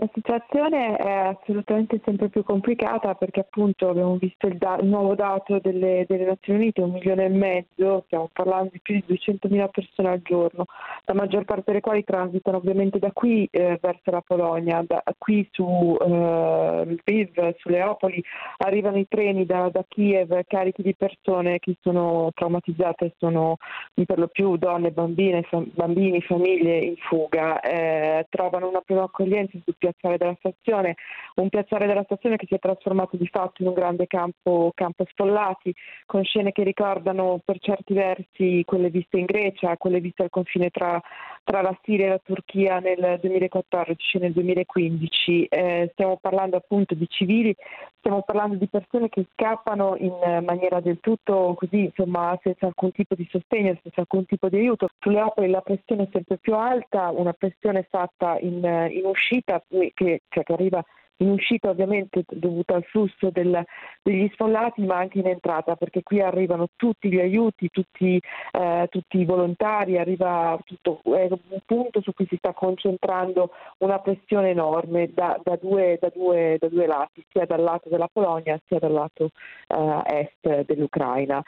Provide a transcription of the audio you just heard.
La situazione è assolutamente sempre più complicata perché appunto abbiamo visto il nuovo dato delle Nazioni Unite, 1,5 milioni, stiamo parlando di più di 200.000 persone al giorno, la maggior parte delle quali transitano ovviamente da qui verso la Polonia, da qui su Lviv, su Leopoli, arrivano i treni da Kiev carichi di persone che sono traumatizzate, sono per lo più donne, bambini, famiglie in fuga, trovano una prima accoglienza sul piazzale della stazione, un piazzale della stazione che si è trasformato di fatto in un grande campo sfollati, con scene che ricordano per certi versi quelle viste in Grecia, quelle viste al confine tra la Siria e la Turchia nel 2014 e nel 2015. Stiamo parlando appunto di civili, stiamo parlando di persone che scappano in maniera del tutto così, insomma, senza alcun tipo di sostegno, senza alcun tipo di aiuto. Sulle opere la pressione è sempre più alta, una pressione fatta in uscita, che arriva in uscita ovviamente dovuta al flusso degli sfollati, ma anche in entrata, perché qui arrivano tutti gli aiuti, tutti i volontari, arriva tutto, è un punto su cui si sta concentrando una pressione enorme da due lati, sia dal lato della Polonia sia dal lato est dell'Ucraina.